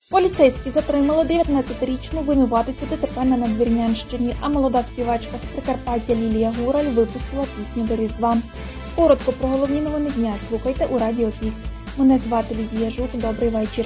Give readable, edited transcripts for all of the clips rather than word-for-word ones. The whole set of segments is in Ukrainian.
Поліцейські затримали 19-річну винуватицю ДТП на Надвірнянщині, а молода співачка з Прикарпаття Лілія Гураль випустила пісню до Різдва. Коротко про головні новини дня слухайте у Радіо Пік. Мене звати Лідія Жук. Добрий вечір.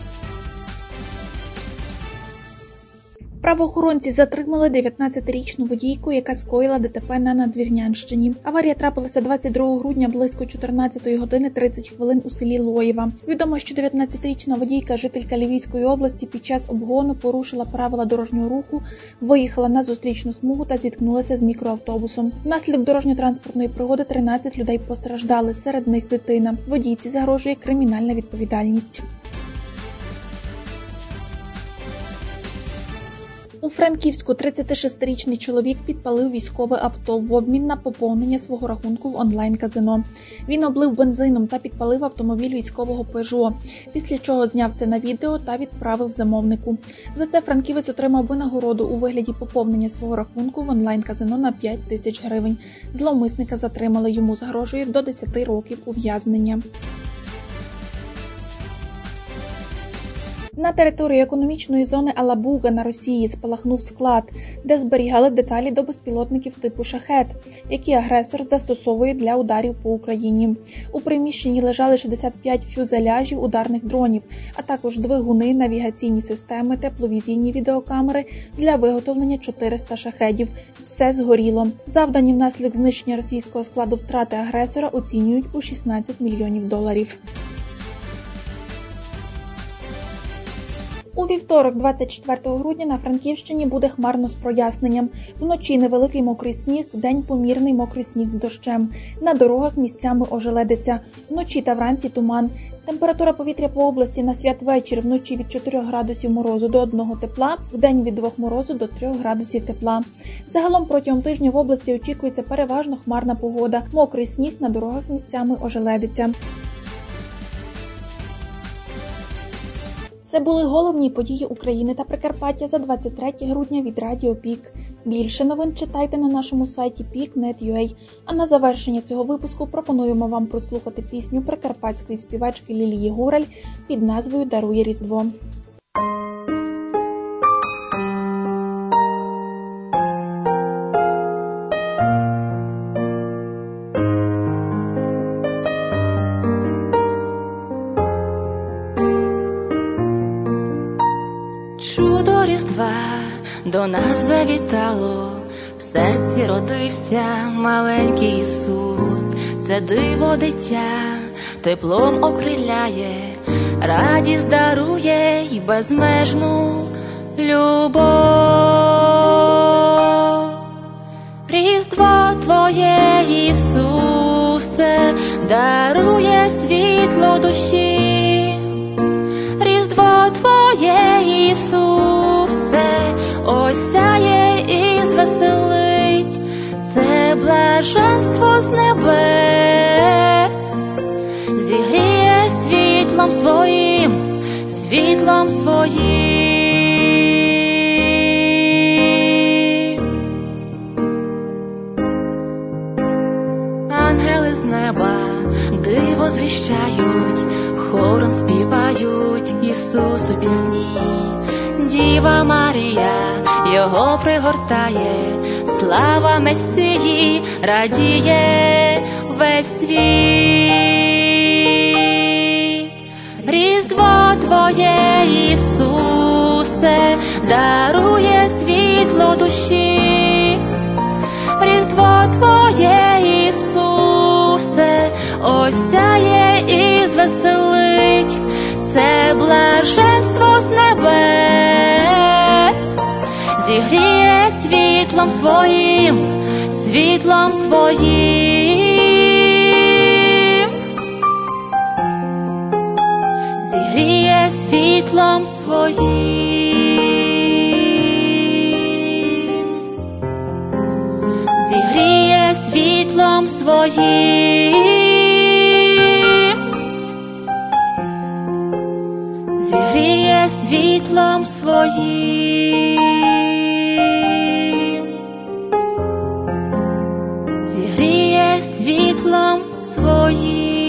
Правоохоронці затримали 19-річну водійку, яка скоїла ДТП на Надвірнянщині. Аварія трапилася 22 грудня близько 14 години 30 хвилин у селі Лоєва. Відомо, що 19-річна водійка, жителька Львівської області, під час обгону порушила правила дорожнього руху, виїхала на зустрічну смугу та зіткнулася з мікроавтобусом. Внаслідок дорожньо-транспортної пригоди 13 людей постраждали, серед них дитина. Водійці загрожує кримінальна відповідальність. У Франківську 36-річний чоловік підпалив військове авто в обмін на поповнення свого рахунку в онлайн-казино. Він облив бензином та підпалив автомобіль військового Peugeot, після чого зняв це на відео та відправив замовнику. За це франківець отримав винагороду у вигляді поповнення свого рахунку в онлайн-казино на 5 тисяч гривень. Зловмисника затримали, йому загрожує до 10 років ув'язнення. На території економічної зони Алабуга на Росії спалахнув склад, де зберігали деталі до безпілотників типу «Шахед», які агресор застосовує для ударів по Україні. У приміщенні лежали 65 фюзеляжів ударних дронів, а також двигуни, навігаційні системи, тепловізійні відеокамери для виготовлення 400 «Шахедів». Все згоріло. Завдані внаслідок знищення російського складу втрати агресора оцінюють у $16 мільйонів. У вівторок, 24 грудня, на Франківщині буде хмарно з проясненням. Вночі невеликий мокрий сніг, вдень помірний мокрий сніг з дощем. На дорогах місцями ожеледиться. Вночі та вранці туман. Температура повітря по області на святвечір вночі від 4 градусів морозу до 1 тепла, вдень від 2 морозу до 3 градусів тепла. Загалом протягом тижня в області очікується переважно хмарна погода. Мокрий сніг, на дорогах місцями ожеледиться. Це були головні події України та Прикарпаття за 23 грудня від Радіо Пік. Більше новин читайте на нашому сайті peak.net.ua. А на завершення цього випуску пропонуємо вам прослухати пісню прикарпатської співачки Лілії Гураль під назвою «Дарує Різдво». Чудо Різдва до нас завітало, в серці родився маленький Ісус. Це диво дитя теплом окриляє, радість дарує й безмежну любов. Різдво Твоє, Ісусе, дарує світло душі. Різдво Твоє, Ісусе, осяє і звеселить, це блаженство з небес, зігріє світлом своїм, світлом своїм. Ангели з неба диво звіщають, хором співають Ісусу пісні. Діва Марія його пригортає, слава Месії радіє весь світ. Різдво Твоє, Ісусе, дарує світло душі. Різдво Твоє, Ісусе, осяє і звеселить, це блаженство з небес, зігріє світлом своїм, світлом своїм. Зігріє світлом своїм. Зігріє світлом своїм. Зігріє світлом своїм. Зігріє світлом своїм.